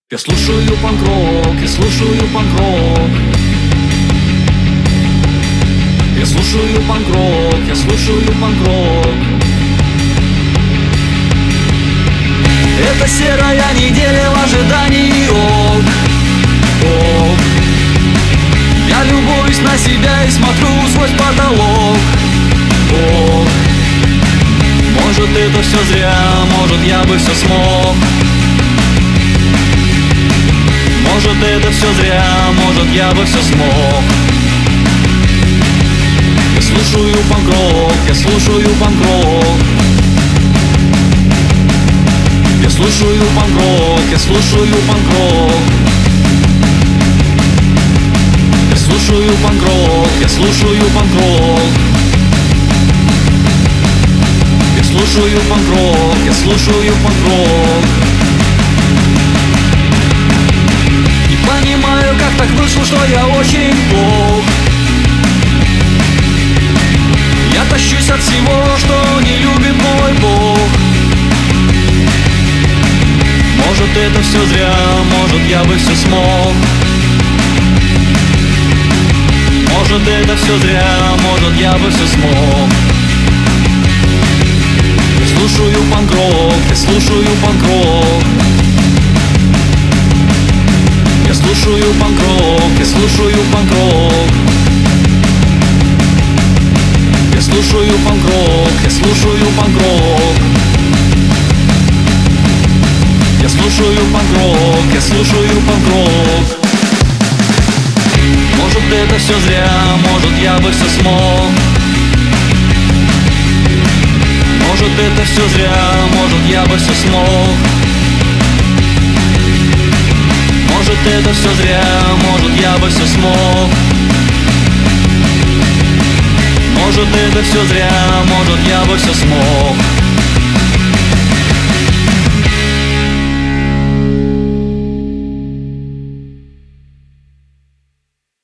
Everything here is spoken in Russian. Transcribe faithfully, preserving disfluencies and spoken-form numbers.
Я слушаю панк-рок, я слушаю панк-рок. Я слушаю панк-рок, я слушаю панк-рок. Это серая неделя в ожидании рок. О, я любуюсь на себя и смотрю сквозь потолок. О, может, это все зря, может, я бы все смог. Может, это все зря, может, я бы все смог. Я слушаю панк-рок, я слушаю панк-рок. Я слушаю панк-рок, я слушаю панк-рок. Я слушаю панк-рок, я слушаю панк-рок. Я слушаю панк-рок, я слушаю панк-рок. Понимаю, как так вышло, что я очень плох. Я тащусь от всего, что не любит мой Бог. Может, это все зря, может, я бы все смог. Может, это все зря, может, я бы все смог. Я слушаю панк-рок, я слушаю панк-рок. Я слушаю панк-рок, я слушаю панк-рок. Я слушаю панк-рок, я слушаю панк-рок. Я слушаю панк-рок, я слушаю панк-рок. Может, это все зря, может, я бы все смог. Может, это все зря, может, я бы все смог. Может, это все зря, может, я бы все смог. Может, это все зря, может, я бы все смог.